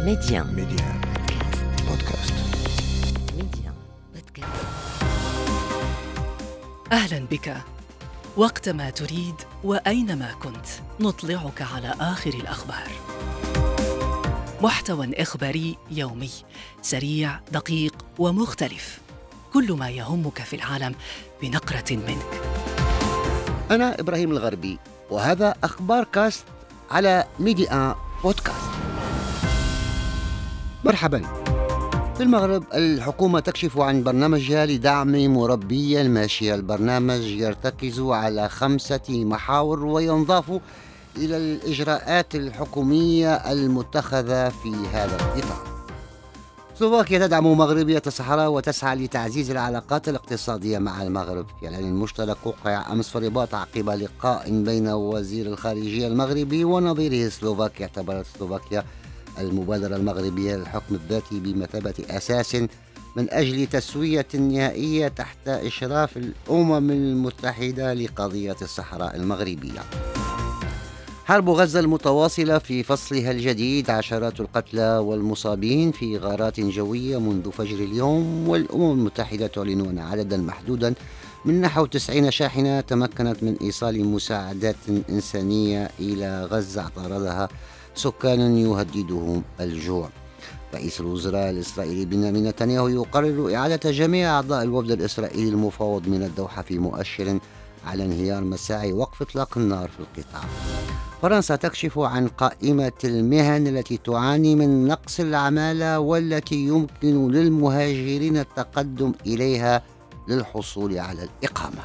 ميديان بودكاست. ميديان بودكاست. أهلا بك. وقتما تريد وأينما كنت نطلعك على آخر الأخبار. محتوى إخباري يومي سريع دقيق ومختلف، كل ما يهمك في العالم بنقرة منك. أنا إبراهيم الغربي، وهذا أخبار كاست على ميديان بودكاست. مرحبا. في المغرب الحكومة تكشف عن برنامجها لدعم مربي الماشية. البرنامج يرتكز على 5 محاور وينضاف إلى الإجراءات الحكومية المتخذة في هذا الإطار. سلوفاكيا تدعم مغربية الصحراء وتسعى لتعزيز العلاقات الاقتصادية مع المغرب. في إعلان مشترك وقع أمس في الرباط عقب لقاء بين وزير الخارجية المغربي ونظيره سلوفاكيا. اعتبرت سلوفاكيا المبادرة المغربية للحكم الذاتي بمثابة أساس من أجل تسوية نهائية تحت إشراف الأمم المتحدة لقضية الصحراء المغربية. حرب غزة المتواصلة في فصلها الجديد، عشرات القتلى والمصابين في غارات جوية منذ فجر اليوم، والأمم المتحدة تعلن أن عددا محدودا من نحو 90 شاحنة تمكنت من إيصال مساعدات إنسانية إلى غزة اعترضها سكان يهددهم الجوع. رئيس الوزراء الإسرائيلي بنيامين نتنياهو يقرر إعادة جميع أعضاء الوفد الإسرائيلي المفوض من الدوحة في مؤشر على انهيار مساعي وقف إطلاق النار في القطاع. فرنسا تكشف عن قائمة المهن التي تعاني من نقص العمالة والتي يمكن للمهاجرين التقدم إليها للحصول على الإقامة.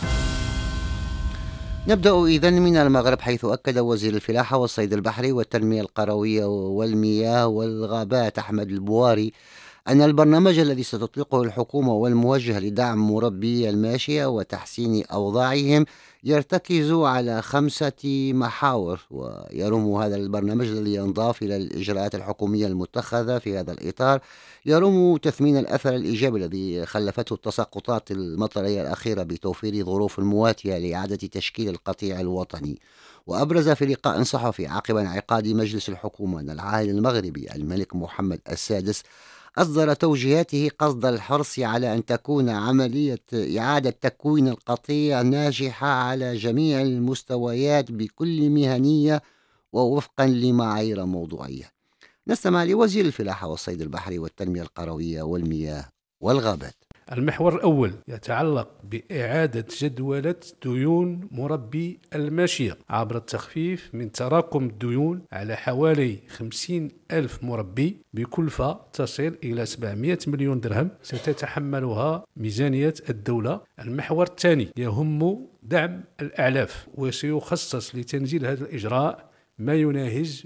نبدأ إذن من المغرب، حيث أكد وزير الفلاحة والصيد البحري والتنمية القروية والمياه والغابات أحمد البواري أن البرنامج الذي ستطلقه الحكومة والموجه لدعم مربي الماشية وتحسين أوضاعهم يرتكز على 5 محاور. ويرم هذا البرنامج الذي ينضاف إلى الإجراءات الحكومية المتخذة في هذا الإطار، يرم تثمين الأثر الإيجابي الذي خلفته التساقطات المطرية الأخيرة بتوفير ظروف مواتية لإعادة تشكيل القطيع الوطني. وأبرز في لقاء صحفي عقب انعقاد مجلس الحكومة أن العاهل المغربي الملك محمد السادس أصدر توجيهاته قصد الحرص على أن تكون عملية إعادة تكوين القطيع ناجحة على جميع المستويات بكل مهنية ووفقا لمعايير موضوعية. نستمع لوزير الفلاحة والصيد البحري والتنمية القروية والمياه والغابات. المحور الأول يتعلق بإعادة جدولة ديون مربي الماشية عبر التخفيف من تراكم الديون على حوالي 50 ألف مربي بكلفة تصل إلى 700 مليون درهم ستتحملها ميزانية الدولة. المحور الثاني يهم دعم الأعلاف، وسيخصص لتنزيل هذا الإجراء ما يناهز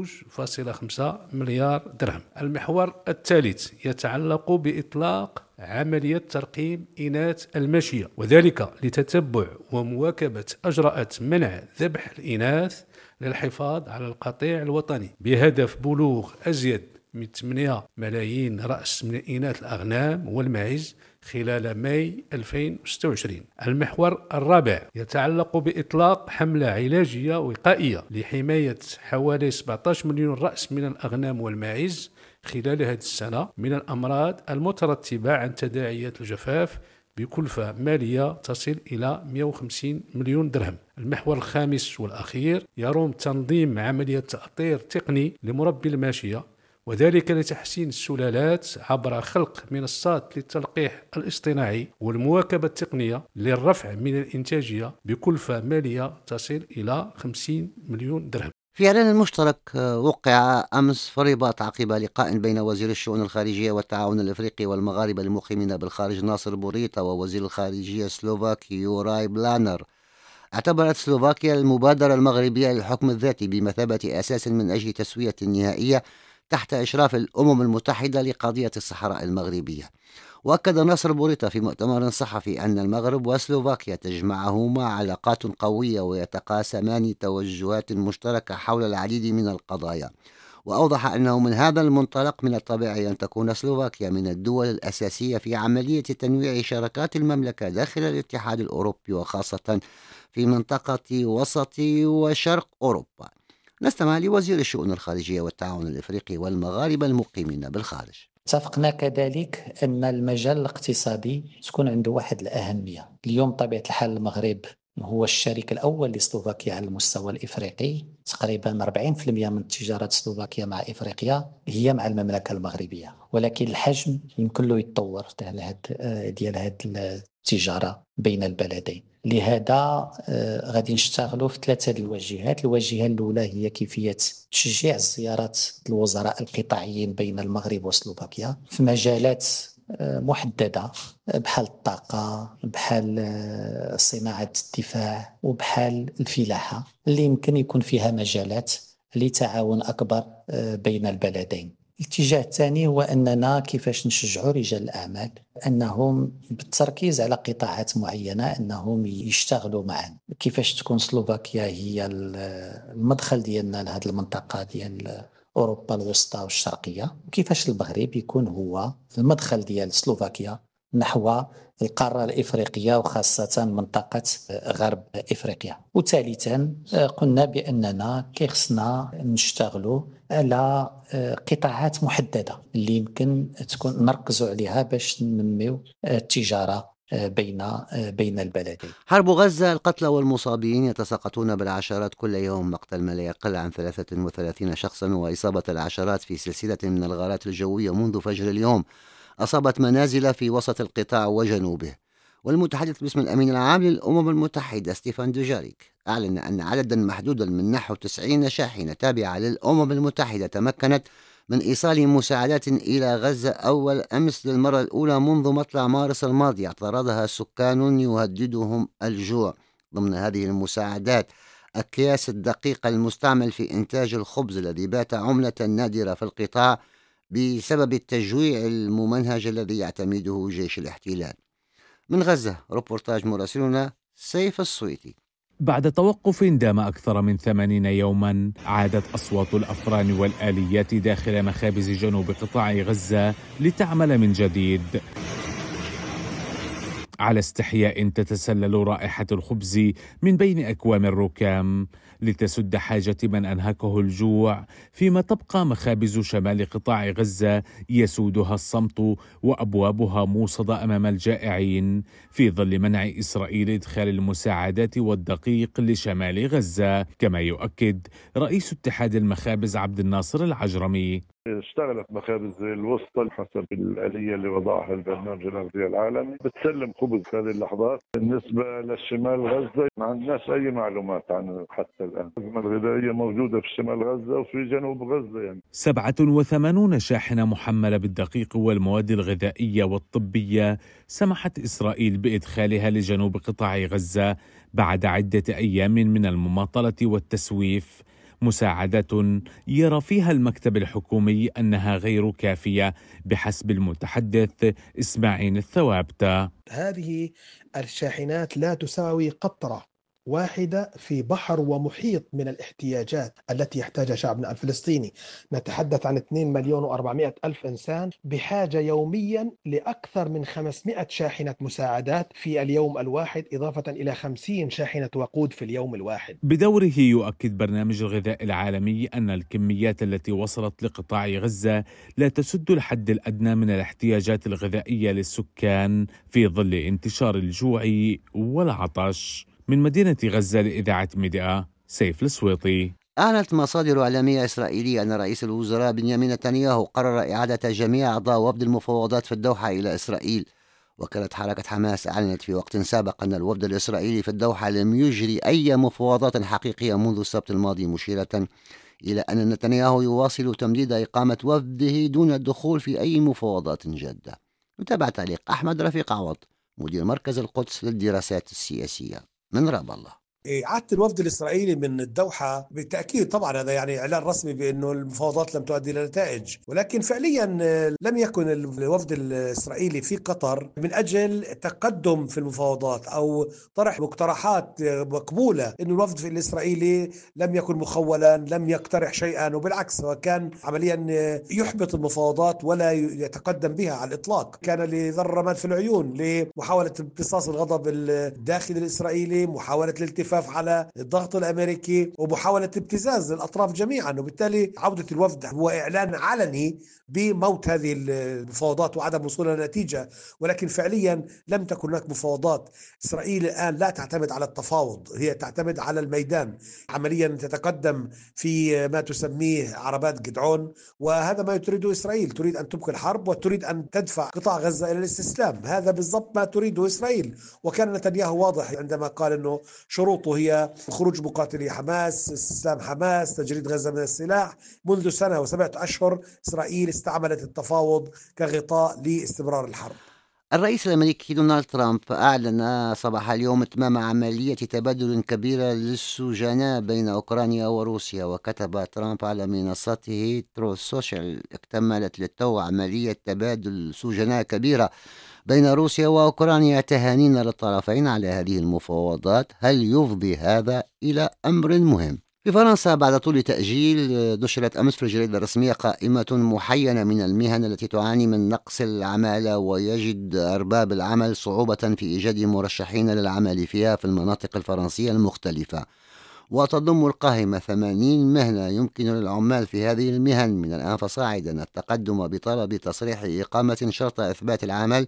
2.5 مليار درهم. المحور الثالث يتعلق بإطلاق عملية ترقيم إناث الماشية، وذلك لتتبع ومواكبة إجراءات منع ذبح الإناث للحفاظ على القطيع الوطني بهدف بلوغ أزيد من 8 ملايين رأس من إناث الأغنام والماعز خلال ماي 2026. المحور الرابع يتعلق بإطلاق حملة علاجية وقائية لحماية حوالي 17 مليون رأس من الأغنام والماعز خلال هذه السنة من الأمراض المترتبة عن تداعيات الجفاف بكلفة مالية تصل إلى 150 مليون درهم. المحور الخامس والأخير يروم تنظيم عملية تأطير تقني لمربي الماشية، وذلك لتحسين السلالات عبر خلق منصات للتلقيح الاصطناعي والمواكبة التقنية للرفع من الإنتاجية بكلفة مالية تصل إلى 50 مليون درهم. في إعلان مشترك وقع أمس في الرباط عقب لقاء بين وزير الشؤون الخارجية والتعاون الإفريقي والمغاربة المقيمين بالخارج ناصر بوريتا ووزير الخارجية السلوفاكي يوراي بلانر. اعتبرت سلوفاكيا المبادرة المغربية للحكم الذاتي بمثابة أساس من أجل تسوية نهائية تحت إشراف الأمم المتحدة لقضية الصحراء المغربية. وأكد ناصر بوريتا في مؤتمر صحفي أن المغرب وسلوفاكيا تجمعهما علاقات قوية ويتقاسمان توجهات مشتركة حول العديد من القضايا. وأوضح أنه من هذا المنطلق من الطبيعي أن تكون سلوفاكيا من الدول الأساسية في عملية تنويع شراكات المملكة داخل الاتحاد الأوروبي، وخاصة في منطقة وسط وشرق أوروبا. نستمع لوزير الشؤون الخارجية والتعاون الإفريقي والمغاربة المقيمين بالخارج. اتفقنا كذلك أن المجال الاقتصادي تكون عنده واحد الأهمية. اليوم طبيعة الحال المغرب هو الشريك الأول لسلوفاكيا على المستوى الإفريقي. تقريبا 40% من تجارة سلوفاكيا مع إفريقيا هي مع المملكة المغربية، ولكن الحجم يمكن له يتطور ديال هاد التجارة بين البلدين. لهذا غادي نشتغلوا في 3 الوجهات. الوجهة الأولى هي كيفية تشجيع الزيارات الوزراء القطاعيين بين المغرب وسلوفاكيا في مجالات محددة، بحال الطاقة، بحال صناعة الدفاع، وبحال الفلاحة، اللي يمكن يكون فيها مجالات لتعاون أكبر بين البلدين. الاتجاه الثاني هو أننا كيفاش نشجعوا رجال الأعمال أنهم بالتركيز على قطاعات معينة أنهم يشتغلوا معا. كيفاش تكون سلوفاكيا هي المدخل ديالنا لهذه المنطقة ديال أوروبا الوسطى والشرقية، وكيفاش المغرب يكون هو المدخل ديال سلوفاكيا نحو القارة الإفريقية وخاصة منطقة غرب إفريقيا. وثالثا قلنا بأننا كيخصنا نشتغلوا على قطاعات محددة اللي يمكن تكون نركزوا عليها باش ننميو التجارة بين البلدين. حرب غزة، القتلى والمصابين يتساقطون بالعشرات كل يوم، مقتل ما لا يقل عن 33 شخصا وإصابة العشرات في سلسلة من الغارات الجوية منذ فجر اليوم أصابت منازل في وسط القطاع وجنوبه. والمتحدث باسم الأمين العام للأمم المتحدة ستيفان دوجاريك أعلن أن عددا محدودا من نحو 90 شاحنة تابعة للأمم المتحدة تمكنت من إيصال مساعدات إلى غزة أول أمس للمرة الأولى منذ مطلع مارس الماضي، اعترضها سكان يهددهم الجوع. ضمن هذه المساعدات أكياس الدقيق المستعمل في إنتاج الخبز الذي بات عملة نادرة في القطاع بسبب التجويع الممنهج الذي يعتمده جيش الاحتلال. من غزة روبورتاج مراسلنا سيف السويتي. بعد توقف دام أكثر من 80 يوما، عادت أصوات الأفران والآليات داخل مخابز جنوب قطاع غزة لتعمل من جديد. على استحياء تتسلل رائحة الخبز من بين أكوام الركام لتسد حاجة من أنهكه الجوع، فيما تبقى مخابز شمال قطاع غزة يسودها الصمت وأبوابها موصدة أمام الجائعين في ظل منع إسرائيل إدخال المساعدات والدقيق لشمال غزة، كما يؤكد رئيس اتحاد المخابز عبد الناصر العجرمي. اشتغلت مخابز الوسطى حسب الآلية اللي وضعها البرنامج الأغذية العالمي بتسلم خبز في هذه اللحظات. بالنسبة للشمال غزة ما عندناش أي معلومات عنه حتى الآن. الأزمة الغذائية موجودة في شمال غزة وفي جنوب غزة 87 شاحنة محملة بالدقيق والمواد الغذائية والطبية سمحت إسرائيل بإدخالها لجنوب قطاع غزة بعد عدة أيام من المماطلة والتسويف، مساعدات يرى فيها المكتب الحكومي أنها غير كافية بحسب المتحدث إسماعيل الثوابتة. هذه الشاحنات لا تساوي قطرة واحدة في بحر ومحيط من الاحتياجات التي يحتاجها شعبنا الفلسطيني. نتحدث عن 2,400,000 إنسان بحاجة يوميا لأكثر من 500 شاحنة مساعدات في اليوم الواحد، إضافة إلى 50 شاحنة وقود في اليوم الواحد. بدوره يؤكد برنامج الغذاء العالمي أن الكميات التي وصلت لقطاع غزة لا تسد الحد الأدنى من الاحتياجات الغذائية للسكان في ظل انتشار الجوع والعطش. من مدينة غزة لإذاعة ميديا سيف السويطي. أعلنت مصادر إعلامية إسرائيلية أن رئيس الوزراء بنيامين نتنياهو قرر إعادة جميع أعضاء وفد المفاوضات في الدوحة إلى إسرائيل. وكالة حركة حماس أعلنت في وقت سابق أن الوفد الإسرائيلي في الدوحة لم يجري أي مفاوضات حقيقية منذ السبت الماضي، مشيرة إلى أن نتنياهو يواصل تمديد إقامة وفده دون الدخول في أي مفاوضات جادة. نتابع تعليق أحمد رفيق عوض مدير مركز القدس للدراسات السياسية من رام الله. إعادة الوفد الإسرائيلي من الدوحة بالتأكيد طبعا هذا يعني إعلان رسمي بأنه المفاوضات لم تؤدي إلى نتائج، ولكن فعليا لم يكن الوفد الإسرائيلي في قطر من أجل التقدم في المفاوضات أو طرح مقترحات مقبولة. إنه الوفد الإسرائيلي لم يكن مخولا، لم يقترح شيئا، وبالعكس هو كان عمليا يحبط المفاوضات ولا يتقدم بها على الإطلاق. كان لذر رماد في العيون لمحاولة امتصاص الغضب الداخلي الإسرائيلي، محاولة الالتفات الجفاف على الضغط الأمريكي ومحاولة ابتزاز الأطراف جميعا، وبالتالي عودة الوفد هو إعلان علني بموت هذه المفاوضات وعدم وصولها لنتيجة. ولكن فعليا لم تكن هناك مفاوضات. إسرائيل الآن لا تعتمد على التفاوض، هي تعتمد على الميدان، عمليا تتقدم في ما تسميه عربات جدعون، وهذا ما تريده إسرائيل. تريد أن تبقي الحرب وتريد أن تدفع قطاع غزة إلى الاستسلام. هذا بالضبط ما تريده إسرائيل. وكان نتنياهو واضح عندما قال أنه شروطه هي خروج مقاتلي حماس، استسلام حماس، تجريد غزة من السلاح. منذ سنة و7 أشهر إسرائيل استعملت التفاوض كغطاء لاستمرار الحرب. الرئيس الأمريكي دونالد ترامب أعلن صباح اليوم إتمام عملية تبادل كبيرة للسجناء بين أوكرانيا وروسيا، وكتب ترامب على منصته تروث سوشيال: اكتملت للتو عملية تبادل سجناء كبيرة بين روسيا وأوكرانيا، تهانينا للطرفين على هذه المفاوضات. هل يفضي هذا إلى أمر مهم؟ في فرنسا، بعد طول تأجيل، نشرت أمس في الجريدة الرسمية قائمة محينة من المهن التي تعاني من نقص العمالة، ويجد أرباب العمل صعوبة في إيجاد مرشحين للعمل فيها في المناطق الفرنسية المختلفة. وتضم القائمة 80 مهنة يمكن للعمال في هذه المهن من الآن فصاعدا التقدم بطلب تصريح إقامة شرط إثبات العمل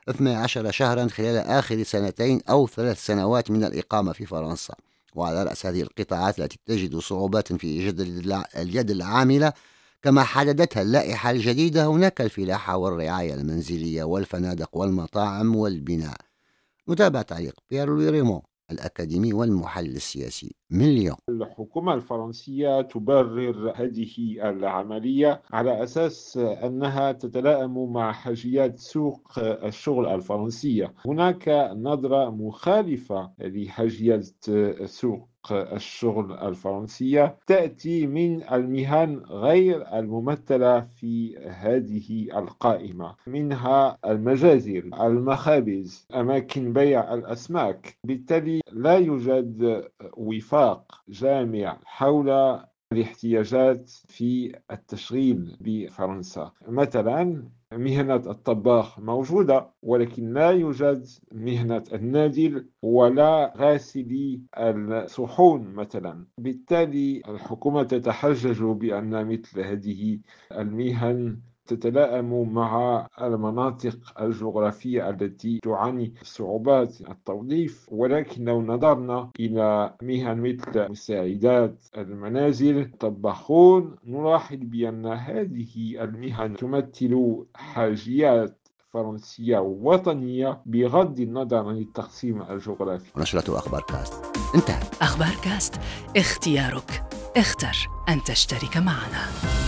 12 شهرا خلال آخر 2 أو 3 سنوات من الإقامة في فرنسا. وعلى رأس هذه القطاعات التي تجد صعوبات في إيجاد اليد العاملة كما حددتها اللائحة الجديدة، هناك الفلاحة والرعاية المنزلية والفنادق والمطاعم والبناء. نتابع تعليق بيير لوي ريمون الأكاديمي والمحلل السياسي من ليون. الحكومة الفرنسية تبرر هذه العملية على أساس أنها تتلائم مع حاجيات سوق الشغل الفرنسية. هناك نظرة مخالفة لحاجيات سوق الشغل الفرنسية تأتي من المهن غير الممثلة في هذه القائمة، منها المجازر، المخابز، أماكن بيع الأسماك. بالتالي لا يوجد وفاق جامع حول الاحتياجات في التشغيل بفرنسا. مثلا مهنة الطباخ موجودة، ولكن لا يوجد مهنة النادل ولا غاسلي الصحون مثلا. بالتالي الحكومة تتحجج بأن مثل هذه المهن تتلائم مع المناطق الجغرافية التي تعاني صعوبات التوظيف. ولكن لو نظرنا إلى مهن مثل مساعدات المنازل، طباخون، نلاحظ بأن هذه المهن تمثل حاجيات فرنسية وطنية بغض النظر عن التقسيم الجغرافي. نشرة أخبار كاست انتهت. أخبار كاست، اختيارك، اختر أن تشترك معنا.